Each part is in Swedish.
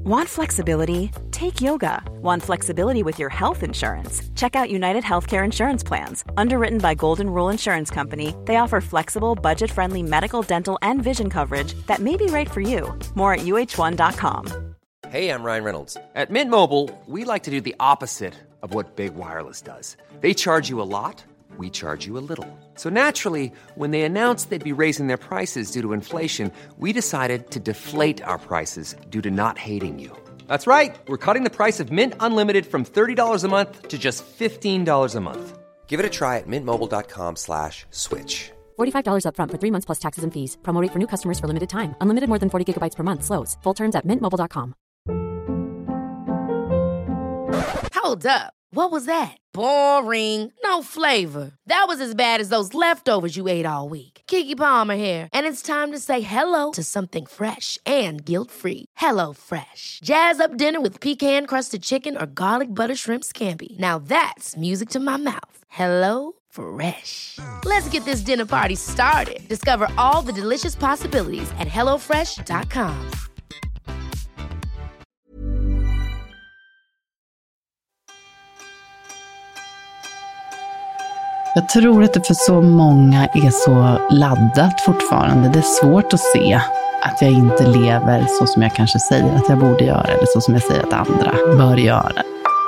Want flexibility? Take yoga. Want flexibility with your health insurance? Check out United Healthcare Insurance Plans. Underwritten by Golden Rule Insurance Company, they offer flexible, budget-friendly medical, dental, and vision coverage that may be right for you. More at uh1.com. Hey, I'm Ryan Reynolds. At Mint Mobile, we like to do the opposite of what Big Wireless does. They charge you a lot, we charge you a little. So naturally, when they announced they'd be raising their prices due to inflation, we decided to deflate our prices due to not hating you. That's right. We're cutting the price of Mint Unlimited from $30 a month to just $15 a month. Give it a try at mintmobile.com/switch. $45 up front for 3 months plus taxes and fees. Promo rate for new customers for limited time. Unlimited more than 40 gigabytes per month. Slows full terms at mintmobile.com. Hold up. What was that? Boring. No flavor. That was as bad as those leftovers you ate all week. Keke Palmer here. And it's time to say hello to something fresh and guilt-free. Hello Fresh. Jazz up dinner with pecan-crusted chicken or garlic butter shrimp scampi. Now that's music to my mouth. Hello Fresh. Let's get this dinner party started. Discover all the delicious possibilities at hellofresh.com. Jag tror att det för så många är så laddat fortfarande. Det är svårt att se att jag inte lever så som jag kanske säger att jag borde göra, eller så som jag säger att andra bör göra.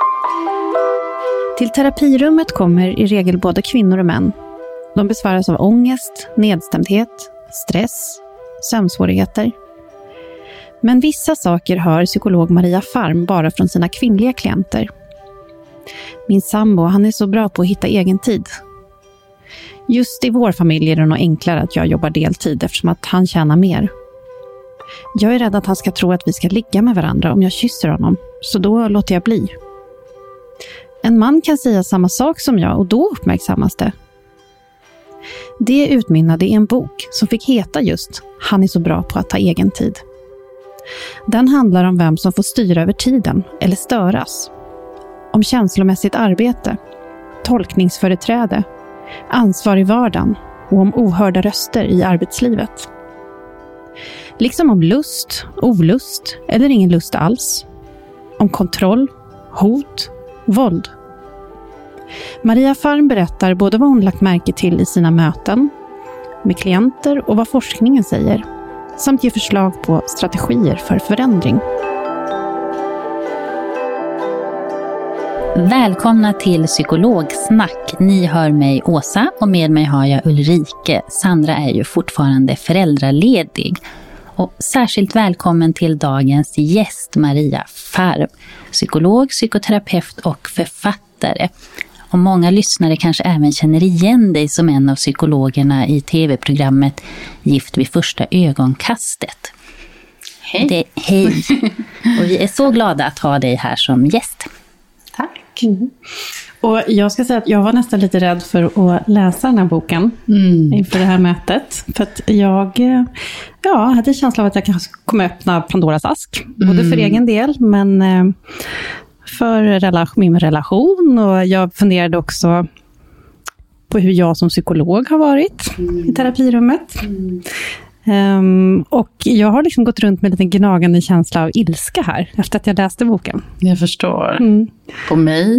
Till terapirummet kommer i regel både kvinnor och män. De besväras av ångest, nedstämdhet, stress, sömnsvårigheter. Men vissa saker hör psykolog Maria Farm bara från sina kvinnliga klienter. Min sambo, han är så bra på att hitta egen tid. Just i vår familj är det nog enklare att jag jobbar deltid eftersom att han tjänar mer. Jag är rädd att han ska tro att vi ska ligga med varandra om jag kysser honom, så då låter jag bli. En man kan säga samma sak som jag och då uppmärksammas det. Det utmynnade i en bok som fick heta just "Han är så bra på att ta egen tid". Den handlar om vem som får styra över tiden eller störas. Om känslomässigt arbete, tolkningsföreträde, ansvar i vardagen och om ohörda röster i arbetslivet. Liksom om lust, olust eller ingen lust alls. Om kontroll, hot, våld. Maria Farm berättar både vad hon lagt märke till i sina möten med klienter och vad forskningen säger, samt ger förslag på strategier för förändring. Välkomna till Psykologsnack. Ni hör mig Åsa och med mig har jag Ulrike. Sandra är ju fortfarande föräldraledig. Och särskilt välkommen till dagens gäst Maria Farm. Psykolog, psykoterapeut och författare. Och många lyssnare kanske även känner igen dig som en av psykologerna i tv-programmet Gift vid första ögonkastet. Hej! Hej! Och vi är så glada att ha dig här som gäst. Tack! Och jag ska säga att jag var nästan lite rädd för att läsa den här boken inför det här mötet. För att jag hade känslan av att jag kanske kommer öppna Pandoras ask. Både för egen del, men för min relation. Och jag funderade också på hur jag som psykolog har varit i terapirummet. Och jag har liksom gått runt med en liten gnagande känsla av ilska här efter att jag läste boken. Jag förstår. På mig?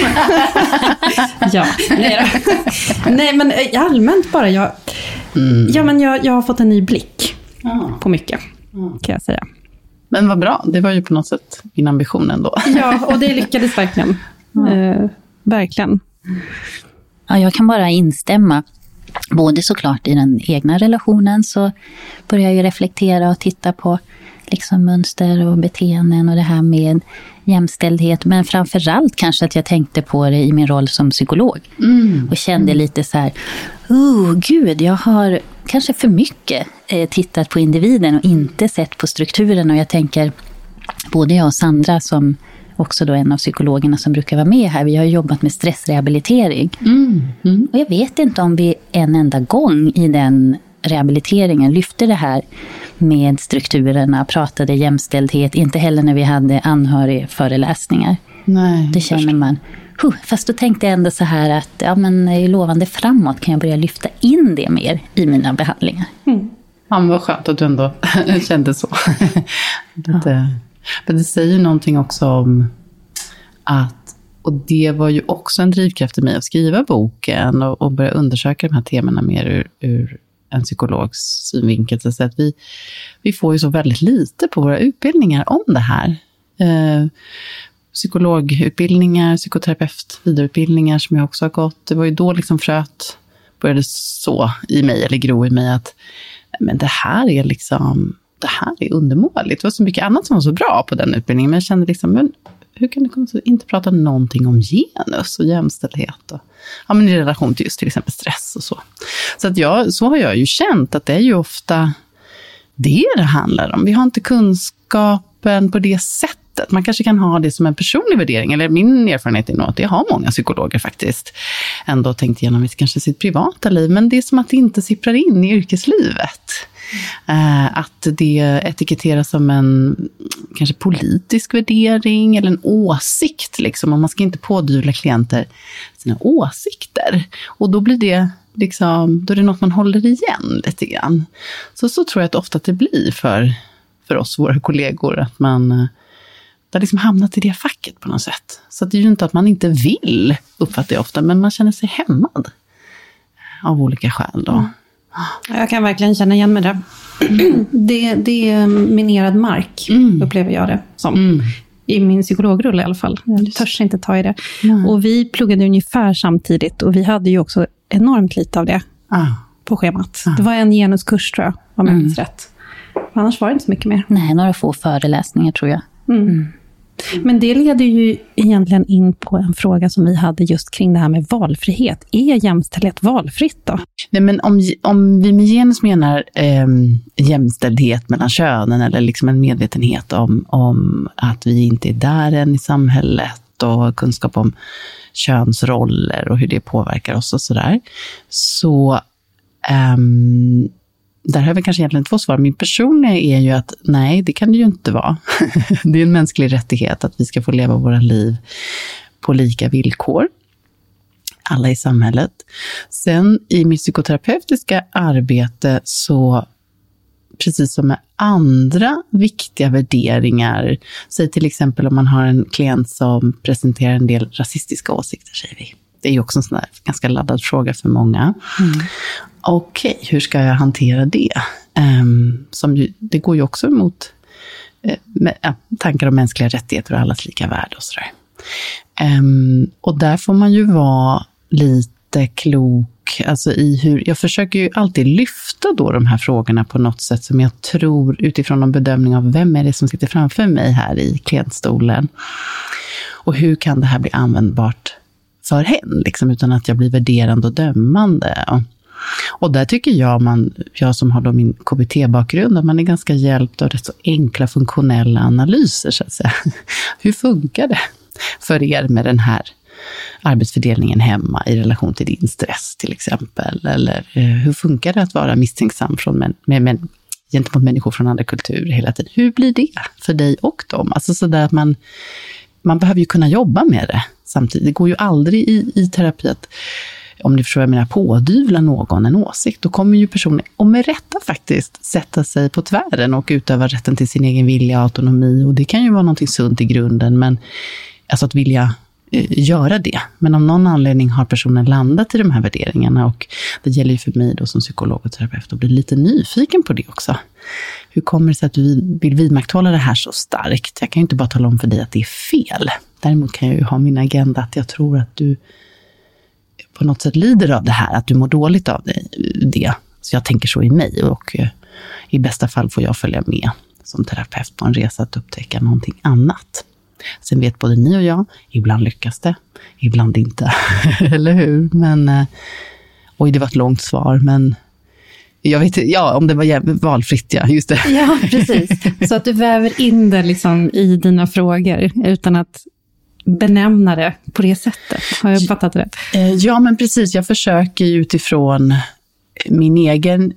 Ja. Nej, men allmänt bara. Jag har fått en ny blick på mycket, kan jag säga. Men vad bra, det var ju på något sätt min ambition ändå. Ja, och det lyckades verkligen. Verkligen. Ja, jag kan bara instämma. Både såklart i den egna relationen så börjar jag ju reflektera och titta på liksom mönster och beteenden och det här med jämställdhet. Men framförallt kanske att jag tänkte på det i min roll som psykolog. Och kände lite så här, gud, jag har kanske för mycket tittat på individen och inte sett på strukturen. Och jag tänker, både jag och Sandra som också då en av psykologerna som brukar vara med här. Vi har jobbat med stressrehabilitering. Och jag vet inte om vi en enda gång i den rehabiliteringen lyfte det här med strukturerna, pratade jämställdhet, inte heller när vi hade anhörigföreläsningar. Nej, det känner man. Fast då tänkte jag ändå så här att det är lovande framåt, kan jag börja lyfta in det mer i mina behandlingar. Ja, men vad skönt att du ändå kände så. Men det säger någonting också om att, och det var ju också en drivkraft i mig att skriva boken och börja undersöka de här temana mer ur en psykologs synvinkel. Så att vi får ju så väldigt lite på våra utbildningar om det här. Psykologutbildningar, psykoterapeut, vidareutbildningar som jag också har gått. Det var ju då liksom fröet började så i mig, eller gro i mig, att men det här är undermåligt. Det var så mycket annat som var så bra på den utbildningen, men jag kände liksom, men hur kan det inte prata någonting om genus och jämställdhet och, ja, men i relation till just till exempel stress och så. Så att så har jag ju känt att det är ju ofta det handlar om. Vi har inte kunskapen på det sättet. Man kanske kan ha det som en personlig värdering, eller min erfarenhet är nog att det har många psykologer faktiskt ändå tänkt igenom kanske sitt privata liv, men det är som att det inte sipprar in i yrkeslivet. Att det etiketteras som en kanske politisk värdering eller en åsikt liksom, och man ska inte pådyvla klienter sina åsikter, och då blir det liksom, då är det något man håller igen lite grann. Så tror jag att ofta att det blir för oss, våra kollegor, att man har liksom hamnat i det facket på något sätt. Så det är ju inte att man inte vill, uppfattar jag ofta, men man känner sig hämmad av olika skäl då. Jag kan verkligen känna igen med det. Det är minerad mark, upplever jag det som. I min psykologrulle i alla fall. Jag törs inte ta i det. Och vi pluggade ungefär samtidigt, och vi hade ju också enormt lite av det på schemat. Det var en genuskurs, tror jag, om jag minns rätt. Annars var det inte så mycket mer. Nej, några få föreläsningar tror jag. Men det leder ju egentligen in på en fråga som vi hade just kring det här med valfrihet. Är jämställdhet valfritt då? Nej, men om vi med genus menar jämställdhet mellan könen, eller liksom en medvetenhet om att vi inte är där än i samhället, och kunskap om könsroller och hur det påverkar oss och sådär, så där har vi kanske egentligen 2 svar. Min personliga är ju att nej, det kan det ju inte vara. Det är en mänsklig rättighet att vi ska få leva våra liv på lika villkor. Alla i samhället. Sen i mitt psykoterapeutiska arbete, så precis som med andra viktiga värderingar, säg till exempel om man har en klient som presenterar en del rasistiska åsikter, säger vi. Det är ju också en sån där ganska laddad fråga för många. Okej, hur ska jag hantera det? Det går ju också emot tankar om mänskliga rättigheter och allas lika värde och sådär. Och där får man ju vara lite klok. Alltså jag försöker ju alltid lyfta då de här frågorna på något sätt som jag tror, utifrån en bedömning av vem är det som sitter framför mig här i klientstolen. Och hur kan det här bli användbart för henne, liksom, utan att jag blir värderande och dömande. Och där tycker jag som har då min KBT-bakgrund, att man är ganska hjälpt av rätt så enkla funktionella analyser, så att säga. Hur funkar det för er med den här arbetsfördelningen hemma i relation till din stress till exempel? Eller hur funkar det att vara misstänksam gentemot människor från andra kulturer hela tiden? Hur blir det för dig och dem? Alltså sådär att man behöver ju kunna jobba med det samtidigt. Det går ju aldrig i terapi att, om ni förstår vad jag menar, pådyvla någon en åsikt. Då kommer ju personen, och med rätta faktiskt, sätta sig på tvären och utöva rätten till sin egen vilja och autonomi. Och det kan ju vara någonting sunt i grunden, men alltså att vilja göra det. Men av någon anledning har personen landat i de här värderingarna, och det gäller ju för mig då som psykolog och terapeut att bli lite nyfiken på det också. Hur kommer det sig att du vill vidmakthålla det här så starkt? Jag kan ju inte bara tala om för dig att det är fel. Däremot kan jag ju ha min agenda att jag tror att du på något sätt lider av det här, att du mår dåligt av det. Så jag tänker så i mig, och i bästa fall får jag följa med som terapeut på en resa att upptäcka någonting annat. Sen vet både ni och jag, ibland lyckas det, ibland inte. Eller hur? Men, oj, det var ett långt svar, men jag vet om det var valfritt, ja, just det. Ja, precis. Så att du väver in det liksom i dina frågor utan att benämna det på det sättet. Har jag fattat det? Ja, men precis. Jag försöker utifrån min egen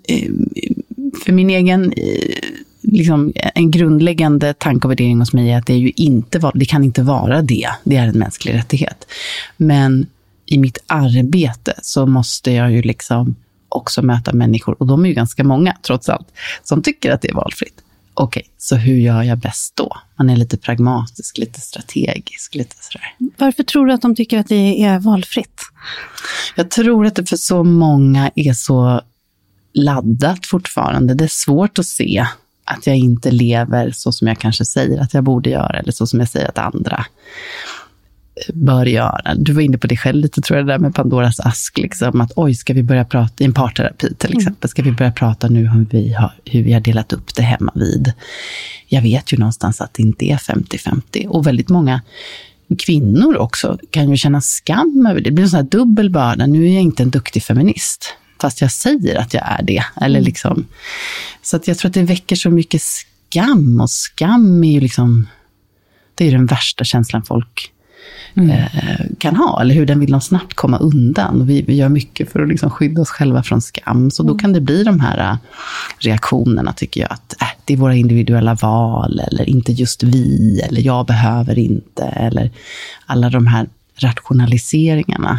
liksom en grundläggande tanke och värdering hos mig är att det kan inte vara det. Det är en mänsklig rättighet. Men i mitt arbete så måste jag ju liksom också möta människor, och de är ju ganska många trots allt, som tycker att det är valfritt. okej, så hur gör jag bäst då? Man är lite pragmatisk, lite strategisk, lite sådär. Varför tror du att de tycker att det är valfritt? Jag tror att det för så många är så laddat fortfarande. Det är svårt att se att jag inte lever så som jag kanske säger att jag borde göra, eller så som jag säger att andra bör göra. Du var inne på det själv lite, tror jag, det där med Pandoras ask, liksom, att oj, ska vi börja prata i en parterapi till exempel, ska vi börja prata nu om hur vi har delat upp det hemma vid. Jag vet ju någonstans att det inte är 50-50, och väldigt många kvinnor också kan ju känna skam över det. Det blir en sån här dubbelbörda. Nu är jag inte en duktig feminist, fast jag säger att jag är det. Eller liksom. Så att jag tror att det väcker så mycket skam, och skam är ju liksom, det är den värsta känslan folk kan ha, eller hur den vill de snabbt komma undan, och vi gör mycket för att liksom skydda oss själva från skam, så då kan det bli de här reaktionerna, tycker jag, att det är våra individuella val, eller inte just vi, eller jag behöver inte, eller alla de här rationaliseringarna.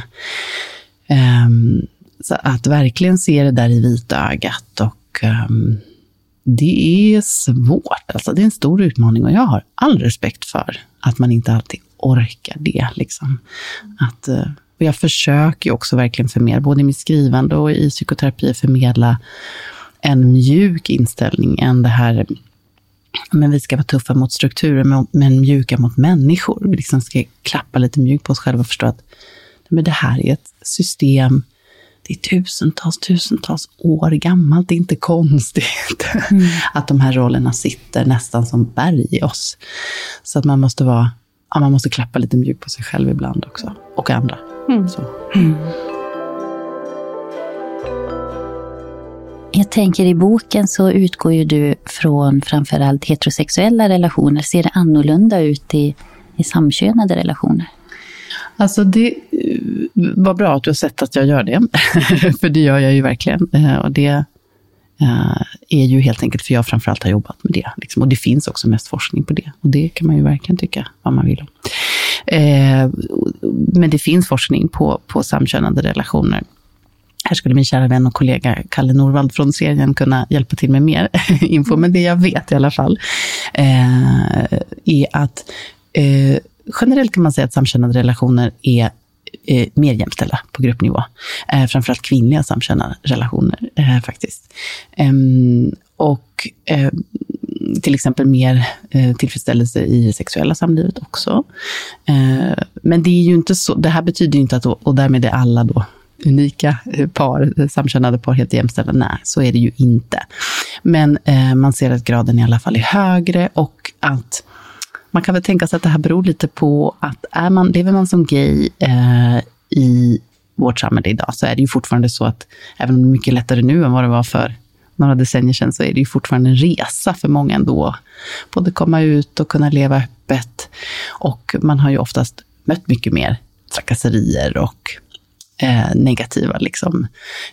Så att verkligen se det där i vita ögat, och det är svårt, alltså det är en stor utmaning, och jag har all respekt för att man inte alltid orkar det liksom. Och jag försöker ju också verkligen förmedla, både i mitt skrivande och i psykoterapi, förmedla en mjuk inställning än det här, men vi ska vara tuffa mot strukturer men mjuka mot människor. Vi liksom ska klappa lite mjukt på oss själva och förstå att men det här är ett system, det är tusentals år gammalt. Det är inte konstigt att de här rollerna sitter nästan som berg i oss. Så att man måste klappa lite mjukt på sig själv ibland också. Och andra. Så. Jag tänker, i boken så utgår ju du från framförallt heterosexuella relationer. Ser det annorlunda ut i samkönade relationer? Alltså det var bra att du har sett att jag gör det. För det gör jag ju verkligen. Och det är ju helt enkelt för jag framförallt har jobbat med det. Liksom. Och det finns också mest forskning på det. Och det kan man ju verkligen tycka vad man vill om. Men det finns forskning på samkönade relationer. Här skulle min kära vän och kollega Kalle Norvald från serien kunna hjälpa till med mer info. Men det jag vet i alla fall är att generellt kan man säga att samkönade relationer är mer jämställda på gruppnivå. Framförallt kvinnliga samkönade relationer faktiskt. Och till exempel mer tillfredsställelse i sexuella samlivet också. Men det är ju inte så, det här betyder ju inte att, och därmed är alla då unika par, samkönade par helt jämställda. Nej, så är det ju inte. Men man ser att graden i alla fall är högre, och att man kan väl tänka sig att det här beror lite på att lever man som gay i vårt samhälle idag, så är det ju fortfarande så att även om det är mycket lättare nu än vad det var för några decennier sedan, så är det ju fortfarande en resa för många ändå. Både komma ut och kunna leva öppet, och man har ju oftast mött mycket mer trakasserier och negativa liksom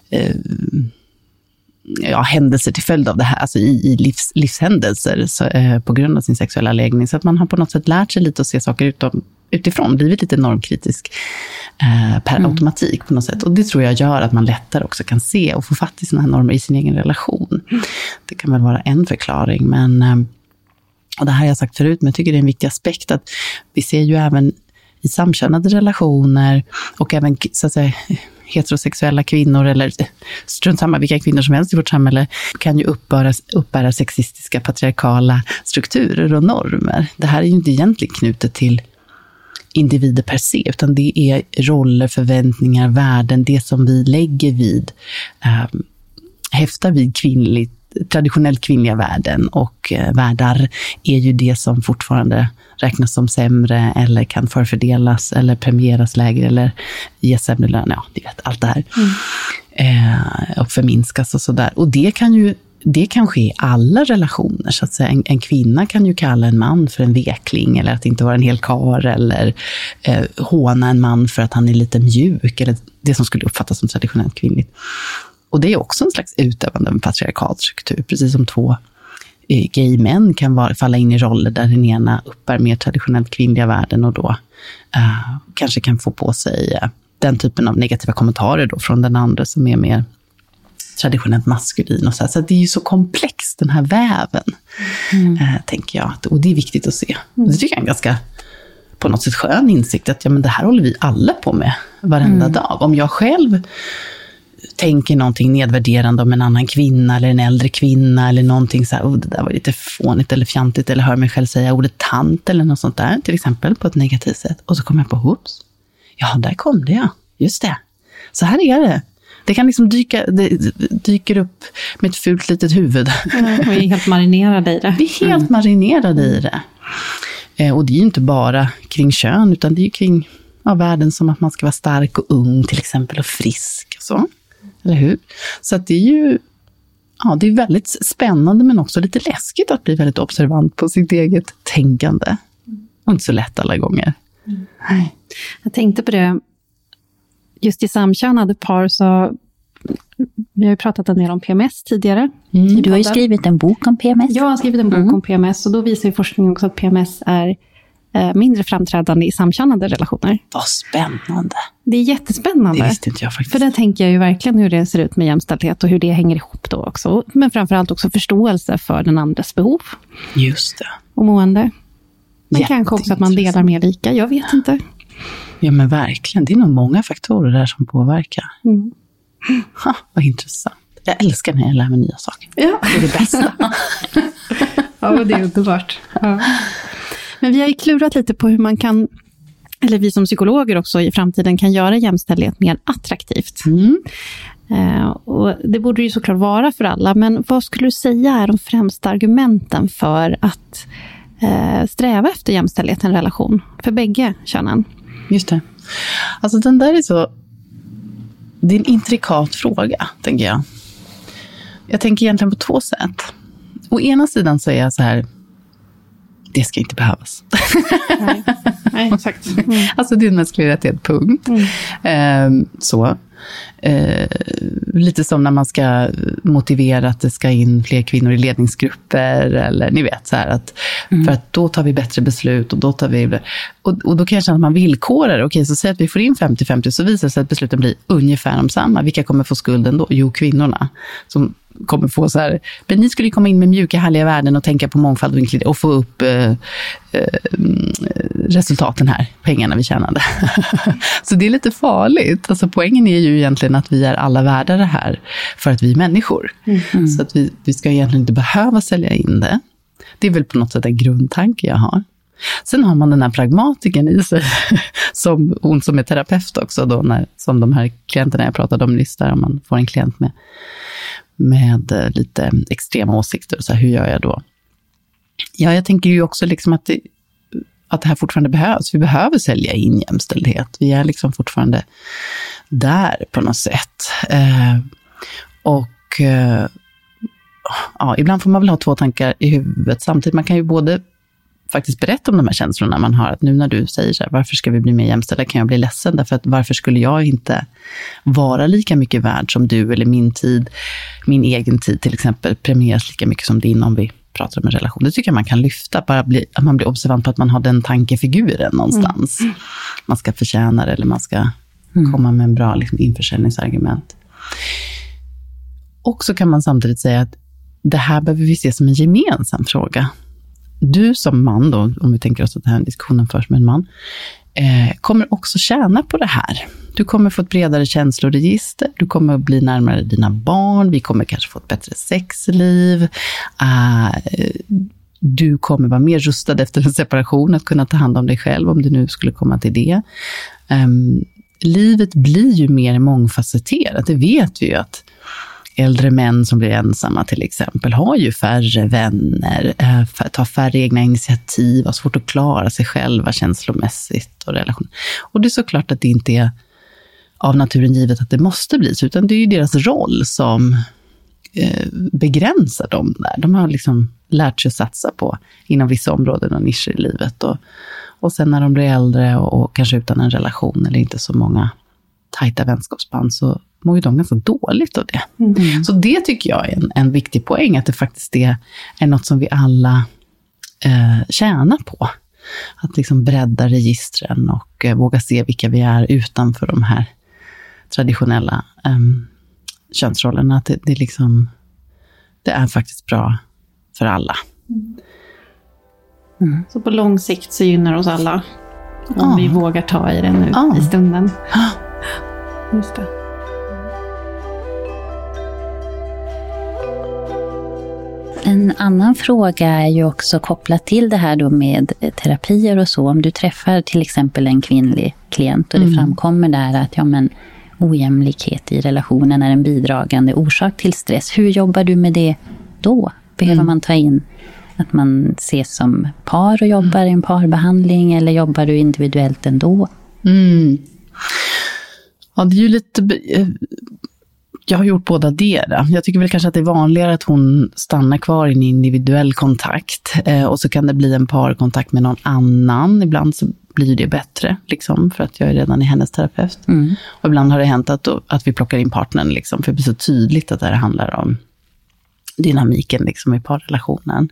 händelser till följd av det här, alltså i livshändelser på grund av sin sexuella läggning, så att man har på något sätt lärt sig lite att se saker utifrån, blivit lite normkritisk per automatik på något sätt, och det tror jag gör att man lättare också kan se och få fatt i såna här normer i sin egen relation. Det kan väl vara en förklaring, men och det här har jag sagt förut, men jag tycker det är en viktig aspekt att vi ser ju även i samkönade relationer, och även så att säga heterosexuella kvinnor, eller strunt samma vilka kvinnor som helst i vårt samhälle, kan ju uppbära sexistiska patriarkala strukturer och normer. Det här är ju inte egentligen knutet till individer per se, utan det är roller, förväntningar, värden, det som vi lägger vid, häftar vid traditionellt kvinnliga värden, och världar är ju det som fortfarande räknas som sämre, eller kan förfördelas eller premieras lägre, eller ges sämre lön, allt det här. Och förminskas och sådär. Och det kan ske i alla relationer, så att säga. En kvinna kan ju kalla en man för en vekling, eller att inte vara en hel kar, eller håna en man för att han är lite mjuk, eller det som skulle uppfattas som traditionellt kvinnligt. Och det är också en slags utövande av en patriarkal struktur, precis som två gay män kan falla in i roller där den ena uppbär mer traditionellt kvinnliga värden, och då kanske kan få på sig den typen av negativa kommentarer då från den andra som är mer traditionellt maskulin och så det är ju så komplext den här väven, tänker jag. Och det är viktigt att se. Det tycker jag är en ganska, på något sätt skön insikt, att men det här håller vi alla på med varenda dag. Om jag själv tänker någonting nedvärderande om en annan kvinna eller en äldre kvinna eller någonting så här, det där var lite fånigt eller fjantigt, eller hör mig själv säga ordet tant eller något sånt där, till exempel, på ett negativt sätt. Och så kommer jag på, hoops, ja, där kom det, ja. Just det. Så här är det. Det kan liksom dyker upp med ett fult litet huvud. Vi är helt marinerade i det. Vi är helt marinerade i det. Och det är ju inte bara kring kön, utan det är ju kring världen som att man ska vara stark och ung till exempel, och frisk och så. Eller hur? Så att det är ju det är väldigt spännande, men också lite läskigt att bli väldigt observant på sitt eget tänkande. Och inte så lätt alla gånger. Nej. Jag tänkte på det, just i samkönade par, så vi har ju pratat en del om PMS tidigare. Du har ju skrivit en bok om PMS. Jag har skrivit en bok om PMS, och då visar ju forskningen också att PMS är mindre framträdande i samkönade relationer. Vad spännande. Det är jättespännande. Det visste inte jag faktiskt. För där tänker jag ju verkligen hur det ser ut med jämställdhet och hur det hänger ihop då också. Men framförallt också förståelse för den andres behov. Just det. Och mående. Men kanske också att man delar mer lika, jag vet inte. Ja, men verkligen. Det är nog många faktorer där som påverkar. Vad intressant. Jag älskar när jag lär mig nya saker. Ja. Det är det bästa. Ja, det är underbart. Ja. Men vi har ju klurat lite på hur man kan, eller vi som psykologer också i framtiden, kan göra jämställdhet mer attraktivt. Och det borde ju såklart vara för alla, men vad skulle du säga är de främsta argumenten för att sträva efter jämställdhet i en relation för bägge könen? Just det. Alltså den där är så, det är en intrikat fråga, tänker jag. Jag tänker egentligen på två sätt. Å ena sidan så är jag så här, det ska inte behövas. Nej, exakt. Alltså det är en mänsklig rättighet, punkt. Lite som när man ska motivera att det ska in fler kvinnor i ledningsgrupper, eller ni vet så här att för att då tar vi bättre beslut, och då tar vi och då kan jag känna att man villkorar. Okej, så säg att vi får in 50-50, så visar det sig att besluten blir ungefär de samma. Vilka kommer få skulden då? Jo, kvinnorna som kommer få så här, men ni skulle ju komma in med mjuka, härliga värden och tänka på mångfald och få upp resultaten här, pengarna vi tjänade. Så det är lite farligt. Alltså poängen är ju egentligen att vi är alla värda det här för att vi är människor. Så att vi ska egentligen inte behöva sälja in det. Det är väl på något sätt en grundtanke jag har. Sen har man den här pragmatiken i sig, som hon som är terapeut också då, som de här klienterna jag pratade om nyss, där om man får en klient med lite extrema åsikter och så här, hur gör jag då? Ja, jag tänker ju också liksom att det här fortfarande behövs. Vi behöver sälja in jämställdhet. Vi är liksom fortfarande där på något sätt. Ibland får man väl ha två tankar i huvudet samtidigt. Man kan ju både faktiskt berätta om de här känslorna man har, att nu när du säger så här, varför ska vi bli mer jämställda, kan jag bli ledsen, därför att varför skulle jag inte vara lika mycket värd som du, eller min egen tid till exempel premieras lika mycket som din, om vi pratar om en relation. Det tycker jag man kan lyfta, att man blir observant på att man har den tankefiguren någonstans. Man ska förtjäna det, eller man ska komma med en bra liksom, införsäljningsargument. Och så kan man samtidigt säga att det här behöver vi se som en gemensam fråga. Du som man då, om vi tänker oss att den här diskussionen förs med en man, kommer också tjäna på det här. Du kommer få ett bredare känsloregister, du kommer bli närmare dina barn, vi kommer kanske få ett bättre sexliv, du kommer vara mer rustad efter en separation att kunna ta hand om dig själv, om du nu skulle komma till det. Livet blir ju mer mångfacetterat, det vet vi ju, att äldre män som blir ensamma till exempel har ju färre vänner, tar färre egna initiativ, har svårt att klara sig själva känslomässigt och relation. Och det är såklart att det inte är av naturen givet att det måste bli så, utan det är ju deras roll som begränsar dem där. De har liksom lärt sig att satsa på inom vissa områden och nischer i livet. Och sen när de blir äldre och kanske utan en relation eller inte så många tajta vänskapsband, så mår ju de ganska dåligt av det. Så det tycker jag är en viktig poäng, att det faktiskt är något som vi alla tjänar på. Att liksom bredda registren och våga se vilka vi är utanför de här traditionella könsrollerna. Att det liksom, det är faktiskt bra för alla. Så på lång sikt så gynnar oss alla. Om vi vågar ta i det nu i stunden. Just det. En annan fråga är ju också kopplat till det här då med terapier och så. Om du träffar till exempel en kvinnlig klient och det framkommer där att ojämlikhet i relationen är en bidragande orsak till stress. Hur jobbar du med det då? Behöver man ta in att man ses som par och jobbar i en parbehandling, eller jobbar du individuellt ändå? Ja, det är ju lite... Jag har gjort båda det. Jag tycker väl kanske att det är vanligare att hon stannar kvar i en individuell kontakt. Och så kan det bli en parkontakt med någon annan. Ibland så blir det bättre, liksom, för att jag är redan i hennes terapeut. Och ibland har det hänt att vi plockar in partnern, liksom, för det blir så tydligt att det här handlar om dynamiken, liksom, i parrelationen.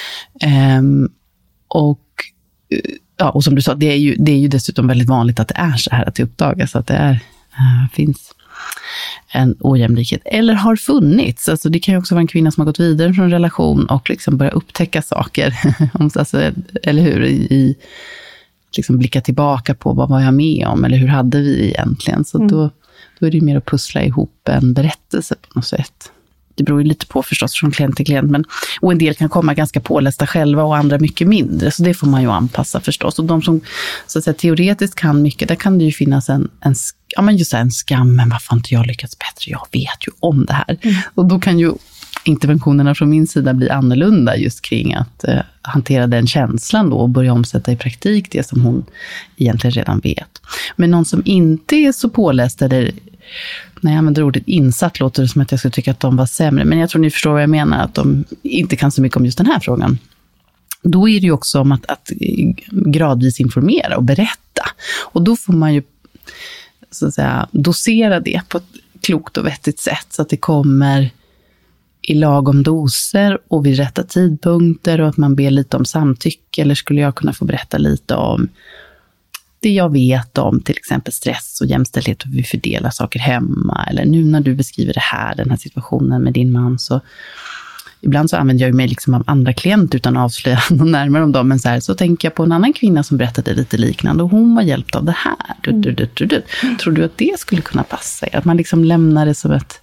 Och som du sa, det är ju dessutom väldigt vanligt att det är så här, att det uppdagas att det finns en ojämlikhet, eller har funnits. Alltså det kan ju också vara en kvinna som har gått vidare från en relation och liksom börja upptäcka saker, alltså, eller hur, liksom blicka tillbaka på vad var jag med om, eller hur hade vi egentligen. Så då är det ju mer att pussla ihop en berättelse på något sätt. Det beror ju lite på förstås från klient till klient, och en del kan komma ganska pålästa själva och andra mycket mindre, så det får man ju anpassa förstås. Och de som så att säga teoretiskt kan mycket, där kan det ju finnas en skam, men varför har inte jag lyckats bättre? Jag vet ju om det här. Och då kan ju interventionerna från min sida bli annorlunda just kring att hantera den känslan då och börja omsätta i praktik det som hon egentligen redan vet. Men någon som inte är så påläst, eller när jag använder ordet insatt låter det som att jag skulle tycka att de var sämre, men jag tror ni förstår vad jag menar, att de inte kan så mycket om just den här frågan. Då är det ju också om att gradvis informera och berätta. Och då får man ju så att säga dosera det på ett klokt och vettigt sätt, så att det kommer i lagom doser och vid rätta tidpunkter, och att man ber lite om samtycke, eller skulle jag kunna få berätta lite om det jag vet om till exempel stress och jämställdhet, och vi fördelar saker hemma, eller nu när du beskriver den här situationen med din man, så ibland så använder jag mig liksom av andra klienter utan att avslöja något närmare om dem, men så tänker jag på en annan kvinna som berättade lite liknande, och hon var hjälpt av det här. Tror du att det skulle kunna passa er? Att man liksom lämnar det som ett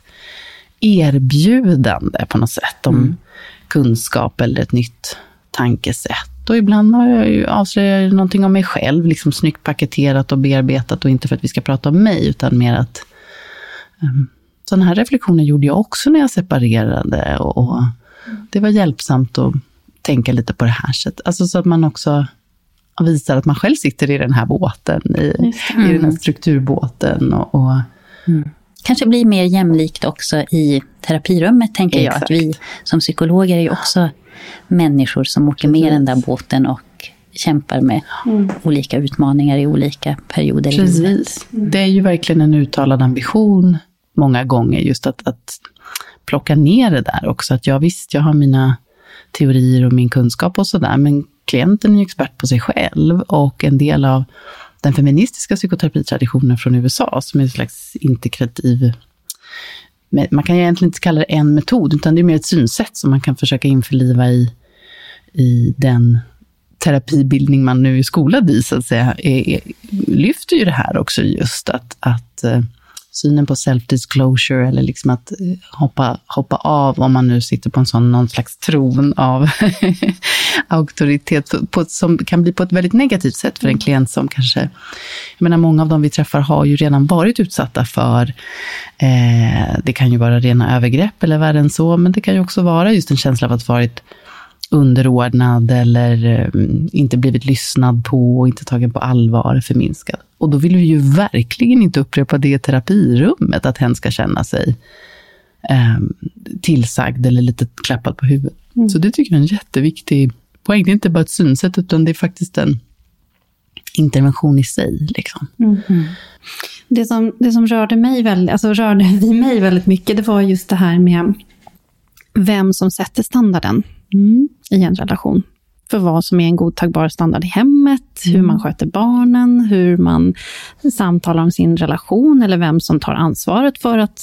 erbjudande på något sätt om kunskap eller ett nytt tankesätt. Och ibland har jag ju avslöjat någonting om mig själv, liksom snyggt paketerat och bearbetat, och inte för att vi ska prata om mig, utan mer att sådana här reflektioner gjorde jag också när jag separerade, och det var hjälpsamt att tänka lite på det här sättet. Alltså så att man också visar att man själv sitter i den här båten, i den här strukturbåten, och kanske blir mer jämlikt också i terapirummet, tänker jag. Att vi som psykologer är ju också människor som åker med den där båten och kämpar med olika utmaningar i olika perioder i livet. Det är ju verkligen en uttalad ambition många gånger, just att plocka ner det där också. Att jag har mina teorier och min kunskap och sådär, men klienten är ju expert på sig själv, och en del av den feministiska psykoterapitraditionen från USA, som är en slags integrativ, man kan ju egentligen inte kalla det en metod, utan det är mer ett synsätt som man kan försöka införliva i den terapibildning man nu är skolad i, så att säga, lyfter ju det här också, just att synen på self-disclosure, eller liksom att hoppa av, om man nu sitter på en sån någon slags tron av auktoritet, som kan bli på ett väldigt negativt sätt för en klient som kanske, jag menar, många av dem vi träffar har ju redan varit utsatta för, det kan ju vara rena övergrepp eller värre än så, men det kan ju också vara just en känsla av att varit underordnad, eller inte blivit lyssnad på och inte tagen på allvar, förminskad. Och då vill vi ju verkligen inte upprepa det i terapirummet, att hen ska känna sig tillsagd eller lite klappad på huvudet. Så det tycker jag är en jätteviktig poäng. Det är inte bara ett synsätt, utan det är faktiskt en intervention i sig. Liksom. Det som rörde mig väldigt mycket, det var just det här med vem som sätter standarden i en relation. För vad som är en godtagbar standard i hemmet, hur man sköter barnen, hur man samtalar om sin relation, eller vem som tar ansvaret för att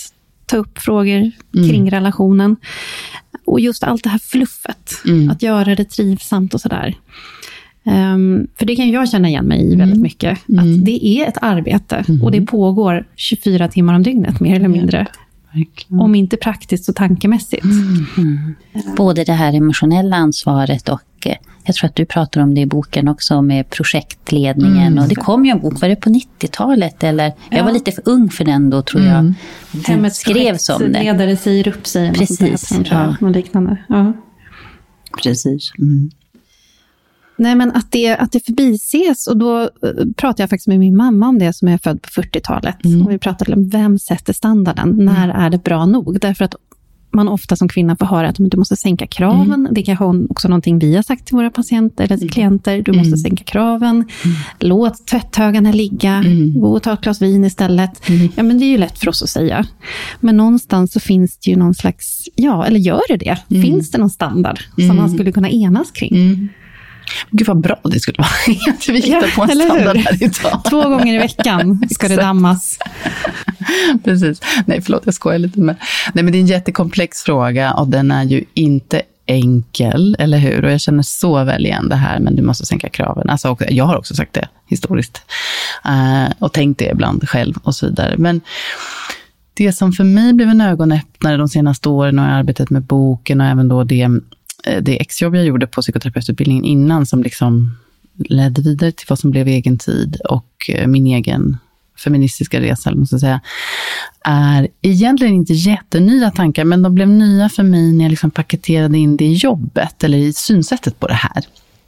ta upp frågor kring relationen. Och just allt det här fluffet. Att göra det trivsamt och sådär. För det kan jag känna igen mig i väldigt mycket. Att det är ett arbete. Och det pågår 24 timmar om dygnet, mer eller mindre. Om inte praktiskt så tankemässigt. Både det här emotionella ansvaret och jag tror att du pratar om det i boken också med projektledningen. Och det kom ju en bok, var det på 90-talet? Eller? Jag var lite för ung för den då, tror jag. Hemmets skrevs om det. Ledare säger upp sig. Precis. Och liknande. Ja. Precis. Nej, men att det förbises, och då pratar jag faktiskt med min mamma om det, som är född på 40-talet. Och vi pratade om vem sätter standarden, när är det bra nog? Därför att man ofta som kvinna får höra att du måste sänka kraven. Det är kanske också någonting vi har sagt till våra patienter eller till klienter. Du måste sänka kraven. Låt tvätthögarna ligga. Gå och ta ett glas vin istället. Ja, men det är ju lätt för oss att säga. Men någonstans så finns det ju någon slags, eller gör det? Finns det någon standard som man skulle kunna enas kring? Gud vad bra det skulle vara. Att vi hittar på en standard här idag. 2 gånger i veckan ska det dammas. Precis. Nej, förlåt, jag skojar lite. Men det är en jättekomplex fråga och den är ju inte enkel, eller hur? Och jag känner så väl igen det här, men du måste sänka kraven. Alltså, jag har också sagt det historiskt. Och tänkt det ibland själv och så vidare. Men det som för mig blev en ögonöppnare de senaste åren, och jag har arbetat med boken och även då det exjobb jag gjorde på psykoterapeututbildningen innan, som liksom ledde vidare till vad som blev egen tid och min egen feministiska resa, måste jag säga, är egentligen inte jättenya tankar, men de blev nya för mig när jag liksom paketerade in det i jobbet eller i synsättet på det här.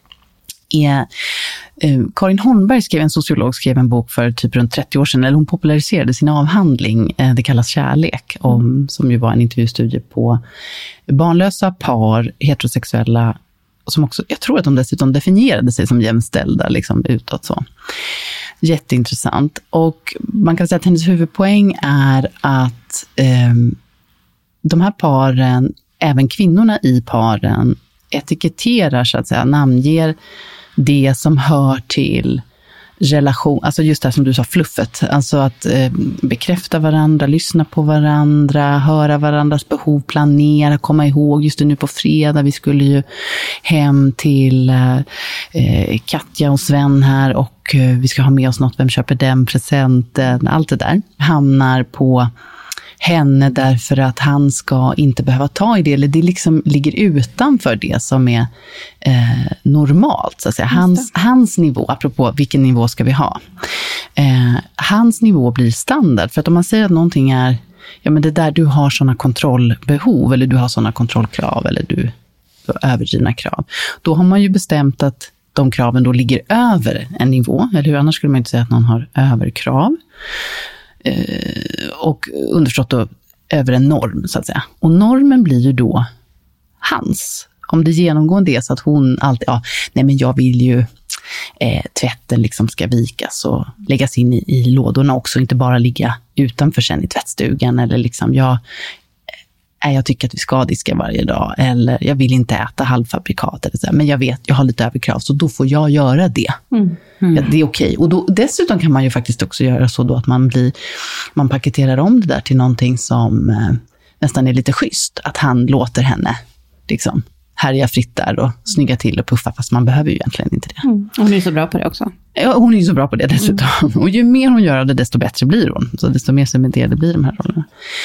Karin Holmberg, en sociolog, skrev en bok för typ runt 30 år sedan, eller hon populariserade sin avhandling, det kallas Kärlek, som ju var en intervjustudie på barnlösa par, heterosexuella, som också, jag tror att de dessutom definierade sig som jämställda liksom utåt så. Jätteintressant. Och man kan säga att hennes huvudpoäng är att de här paren, även kvinnorna i paren, etiketterar, så att säga, namnger det som hör till relation, alltså just det som du sa, fluffet, alltså att bekräfta varandra, lyssna på varandra, höra varandras behov, planera, komma ihåg, just nu på fredag, vi skulle ju hem till Katja och Sven här, och vi ska ha med oss något, vem köper den presenten, allt det där hamnar på henne därför att han ska inte behöva ta i det, eller det liksom ligger utanför det som är normalt, så att säga. Hans nivå, apropå vilken nivå ska vi ha, hans nivå blir standard, för att om man säger att någonting är, men det där, du har sådana kontrollbehov, eller du har sådana kontrollkrav, eller du har överdrivna krav, då har man ju bestämt att de kraven då ligger över en nivå, eller hur? Annars skulle man inte säga att någon har överkrav. Och underförstått då över en norm, så att säga. Och normen blir ju då hans. Om det genomgående är så att hon alltid, men jag vill ju tvätten liksom ska vikas och läggas in i lådorna också, inte bara ligga utanför sen i tvättstugan, eller liksom jag tycker att vi ska diska varje dag, eller jag vill inte äta halvfabrikat, eller så här, men jag vet, jag har lite överkrav, så då får jag göra det. Ja, det är okej. Och då, dessutom kan man ju faktiskt också göra så då att man paketerar om det där till någonting som nästan är lite schysst, att han låter henne liksom härja fritt där och snygga till och puffa, fast man behöver ju egentligen inte det. Hon är ju så bra på det också. Ja, hon är ju så bra på det dessutom. Och ju mer hon gör av det, desto bättre blir hon. Så desto mer cementerade blir de här rollerna.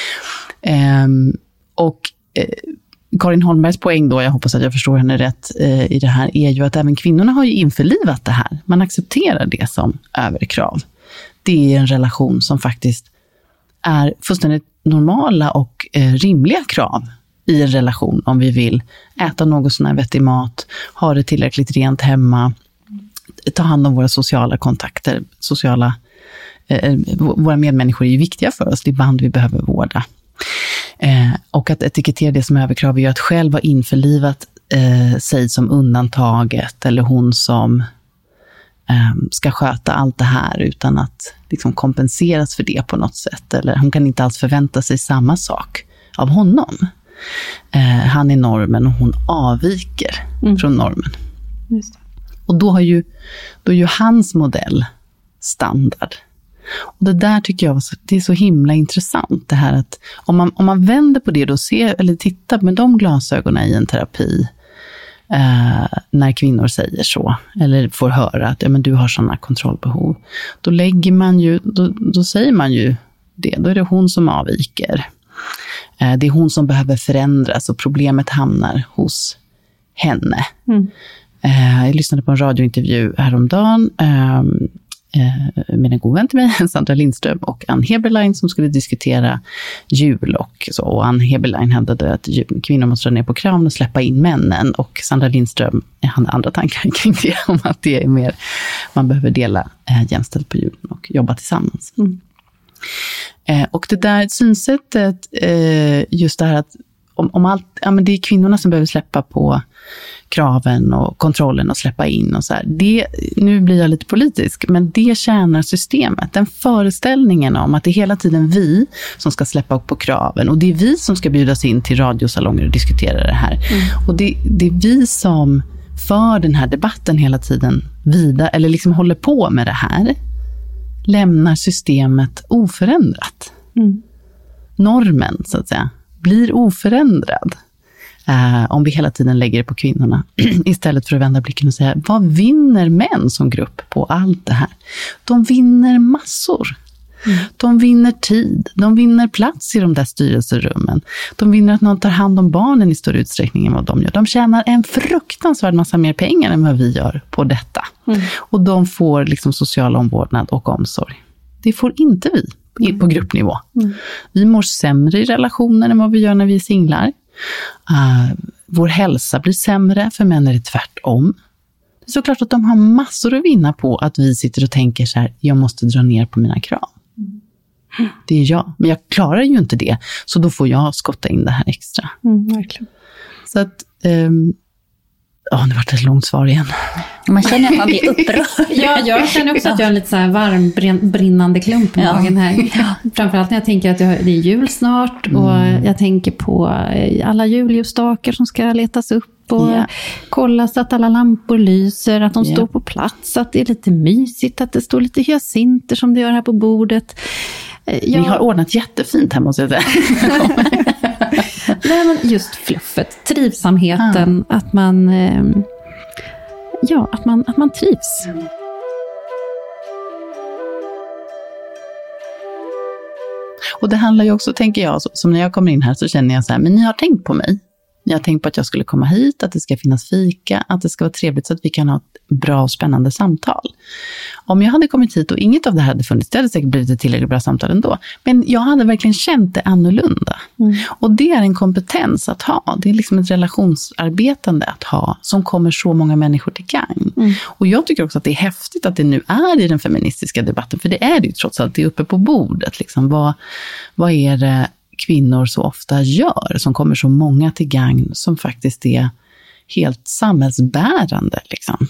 Karin Holmbergs poäng då, jag hoppas att jag förstår henne rätt i det här, är ju att även kvinnorna har ju införlivat det här. Man accepterar det som överkrav. Det är en relation som faktiskt är fullständigt normala och rimliga krav i en relation, om vi vill äta något sån här vettig mat, ha det tillräckligt rent hemma, ta hand om våra sociala kontakter, våra medmänniskor är ju viktiga för oss, det är band vi behöver vårda. Och att etikettera det som överkrav är ju att själv ha införlivat sig som undantaget, eller hon som ska sköta allt det här utan att liksom kompenseras för det på något sätt, eller hon kan inte alls förvänta sig samma sak av honom. Han är normen och hon avviker från normen. Just det. Och då är ju hans modell standard. Och det där tycker jag det är så himla intressant. Det här att om man vänder på det och ser, eller tittar med de glasögonen i en terapi, när kvinnor säger så, eller får höra att men du har sådana kontrollbehov, då lägger man ju, då säger man ju det, då är det hon som avviker. Det är hon som behöver förändras och problemet hamnar hos henne. Jag lyssnade på en radiointervju häromdagen med en god vän till mig, Sandra Lindström och Ann Heberlein, som skulle diskutera jul och så. Och Ann Heberlein hävdade att kvinnor måste dra ner på kraven och släppa in männen. Och Sandra Lindström hade andra tankar kring det, om att det är mer, man behöver dela jämställt på julen och jobba tillsammans. Och det där synsättet, just det här att om allt, ja, men det är kvinnorna som behöver släppa på kraven och kontrollen och släppa in och så här. Det, nu blir jag lite politisk, men det tjänar systemet. Den föreställningen om att det är hela tiden vi som ska släppa på kraven, och det är vi som ska bjudas in till radiosalonger och diskutera det här. Och det är vi som för den här debatten hela tiden vidare, eller liksom håller på med det här, lämnar systemet oförändrat. Normen, så att säga, blir oförändrad. Om vi hela tiden lägger det på kvinnorna istället för att vända blicken och säga, vad vinner män som grupp på allt det här? De vinner massor. De vinner tid, de vinner plats i de där styrelserummen. De vinner att någon tar hand om barnen i större utsträckning än vad de gör. De tjänar en fruktansvärd massa mer pengar än vad vi gör på detta. Och de får liksom social omvårdnad och omsorg. Det får inte vi på gruppnivå. Vi mår sämre i relationer än vad vi gör när vi är singlar. Vår hälsa blir sämre, för män är det tvärtom. Det är såklart att de har massor att vinna på att vi sitter och tänker så här, jag måste dra ner på mina krav. Det är jag, men jag klarar ju inte det, så då får jag skotta in det här extra. Verkligen. Så att det var ett långt svar igen. Man känner att man blir upprörd. Ja, jag känner också att jag har en lite så här varm, brinnande klump i magen här. Framförallt när jag tänker att det är jul snart, och jag tänker på alla julljusstakar som ska letas upp och kolla så att alla lampor lyser, att de står på plats, att det är lite mysigt, att det står lite hyacinter som det gör här på bordet. Vi har ordnat jättefint här, måste jag säga. Nej, men just fluffet, trivsamheten, att man att man trivs. Och det handlar ju också, tänker jag, som när jag kommer in här så känner jag så här, men ni har tänkt på mig. Ni har tänkt på att jag skulle komma hit, att det ska finnas fika, att det ska vara trevligt så att vi kan ha ett bra och spännande samtal. Om jag hade kommit hit och inget av det här hade funnits, det hade säkert blivit ett tillräckligt bra samtal ändå. Men jag hade verkligen känt det annorlunda. Och det är en kompetens att ha. Det är liksom ett relationsarbetande att ha, som kommer så många människor till gagn. Och jag tycker också att det är häftigt att det nu är i den feministiska debatten, för det är det ju trots allt, det är uppe på bordet. Liksom. Vad är det kvinnor så ofta gör, som kommer så många till gagn, som faktiskt är helt samhällsbärande. Liksom.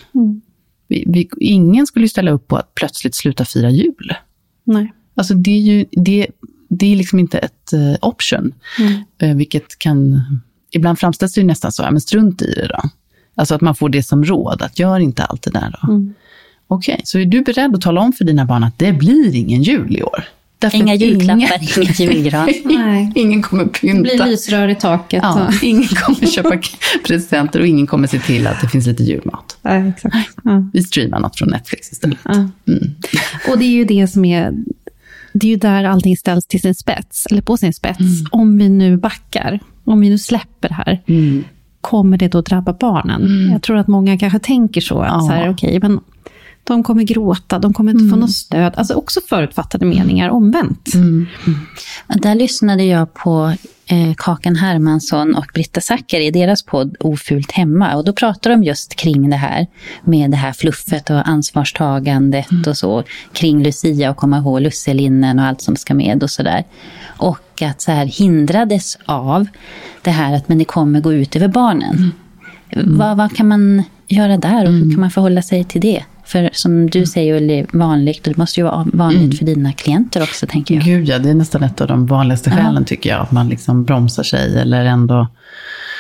Ingen skulle ställa upp på att plötsligt sluta fira jul. Nej. Alltså det är liksom inte ett option. Vilket kan, ibland framställs det ju nästan så, men strunt i det då. Alltså att man får det som råd, att gör inte allt det där då. Okej, så är du beredd att tala om för dina barn att det blir ingen jul i år? Inga julklappar, inga julgran. Nej. Ingen kommer pynta. Det blir lysrör i taket. Ja, ingen kommer köpa presenter och ingen kommer se till att det finns lite julmat. Ja, exakt. Vi streamar något från Netflix istället. Och det är ju det som är... Det är ju där allting ställs till sin spets, eller på sin spets. Om vi nu backar, om vi nu släpper det här, kommer det då drabba barnen? Jag tror att många kanske tänker så. Att så här, okej, men de kommer gråta, de kommer inte få något stöd. Alltså också förutfattade meningar omvänt. Där lyssnade jag på Kakan Hermansson och Britta Zacker i deras podd Ofult hemma. Och då pratar de just kring det här med det här fluffet och ansvarstagandet och så. Kring Lucia och komma ihåg lusselinnen och allt som ska med och sådär. Och att så här hindrades av det här att men det kommer gå ut över barnen. Vad kan man göra där och hur kan man förhålla sig till det? För som du säger, det är vanligt, och det måste ju vara vanligt för dina klienter också, tänker jag. Gud ja, det är nästan ett av de vanligaste skälen tycker jag, att man liksom bromsar sig eller ändå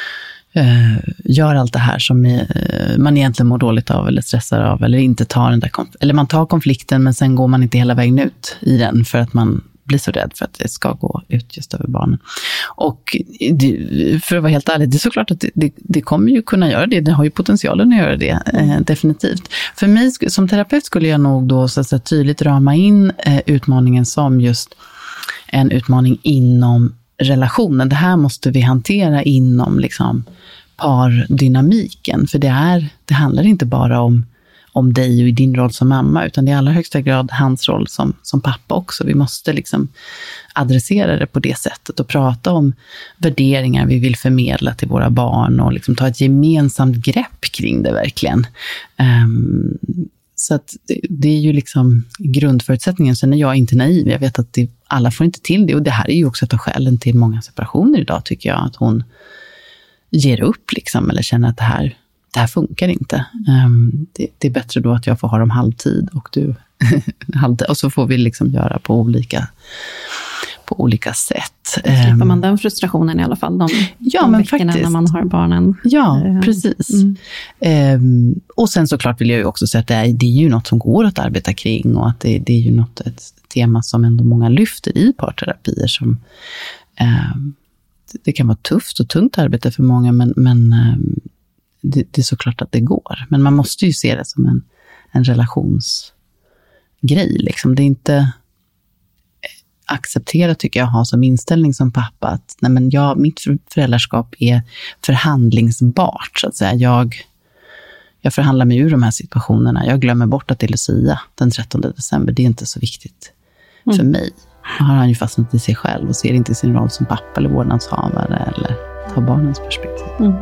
gör allt det här som man egentligen mår dåligt av eller stressar av, eller inte tar den där eller man tar konflikten men sen går man inte hela vägen ut i den för att man blir så rädd för att det ska gå ut just över barnen. Och för att vara helt ärlig, det är såklart att det kommer ju kunna göra det. Det har ju potentialen att göra det, definitivt. För mig som terapeut skulle jag nog då så att säga, tydligt rama in utmaningen som just en utmaning inom relationen. Det här måste vi hantera inom liksom pardynamiken. För det handlar inte bara om dig och i din roll som mamma, utan det är i allra högsta grad hans roll som pappa också. Vi måste liksom adressera det på det sättet och prata om värderingar vi vill förmedla till våra barn och liksom ta ett gemensamt grepp kring det verkligen. Så att det är ju liksom grundförutsättningen. Sen är jag inte naiv. Jag vet att alla får inte till det. Och det här är ju också ett av skälen till många separationer idag, tycker jag. Att hon ger upp liksom, eller känner att det här funkar inte. Det är bättre då att jag får ha dem halvtid och du halvtid. Och så får vi liksom göra på olika sätt. Slipper man den frustrationen i alla fall de veckorna faktiskt, när man har barnen. Ja, precis. Och sen såklart vill jag ju också säga att det är ju något som går att arbeta kring och att det är ju ett tema som ändå många lyfter i parterapier som det kan vara tufft och tungt arbete för många, men det är såklart att det går. Men man måste ju se det som en relationsgrej. Liksom. Det är inte acceptera, tycker jag, ha som inställning som pappa att mitt föräldraskap är förhandlingsbart. Så att säga. Jag förhandlar mig ur de här situationerna. Jag glömmer bort att det är Lucia den 13 december. Det är inte så viktigt för mig. Då har han ju fastnat i sig själv och ser inte sin roll som pappa eller vårdnadshavare eller tar barnens perspektiv.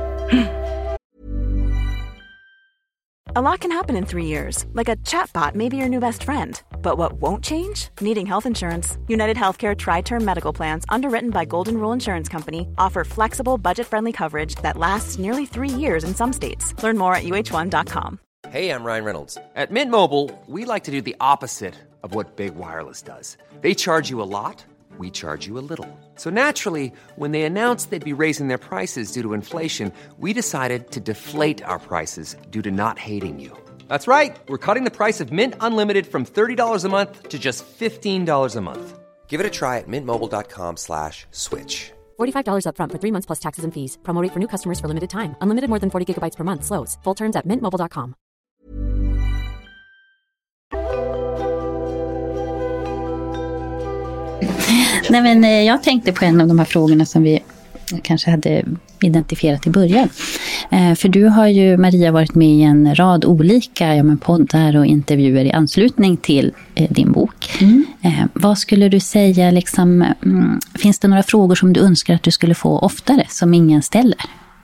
A lot can happen in 3 years, like a chatbot may be your new best friend. But what won't change? Needing health insurance. United Healthcare Tri-Term Medical Plans, underwritten by Golden Rule Insurance Company, offer flexible, budget-friendly coverage that lasts nearly 3 years in some states. Learn more at uh1.com. Hey, I'm Ryan Reynolds. At Mint Mobile, we like to do the opposite of what Big Wireless does. They charge you a lot, we charge you a little. So naturally, when they announced they'd be raising their prices due to inflation, we decided to deflate our prices due to not hating you. That's right. We're cutting the price of Mint Unlimited from $30 a month to just $15 a month. Give it a try at mintmobile.com/switch. $45 up front for 3 months plus taxes and fees. Promo rate for new customers for limited time. Unlimited more than 40 gigabytes per month. Slows full terms at mintmobile.com. Nej, men jag tänkte på en av de här frågorna som vi kanske hade identifierat i början. För du har ju, Maria, varit med i en rad olika poddar och intervjuer i anslutning till din bok. Vad skulle du säga, liksom, finns det några frågor som du önskar att du skulle få oftare som ingen ställer?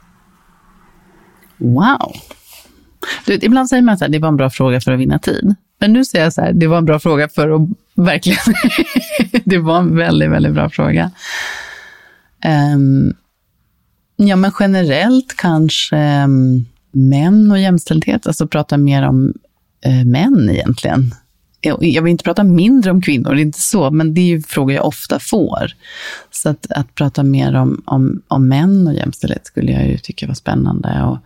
Wow! Ibland säger man så här, det var en bra fråga för att vinna tid. Men nu säger jag så här, det var en bra fråga för att verkligen... det var en väldigt, väldigt bra fråga. Ja, men generellt kanske män och jämställdhet. Alltså prata mer om män egentligen. Jag vill inte prata mindre om kvinnor, det är inte så. Men det är ju frågor jag ofta får. Så att prata mer om män och jämställdhet skulle jag ju tycka var spännande. Och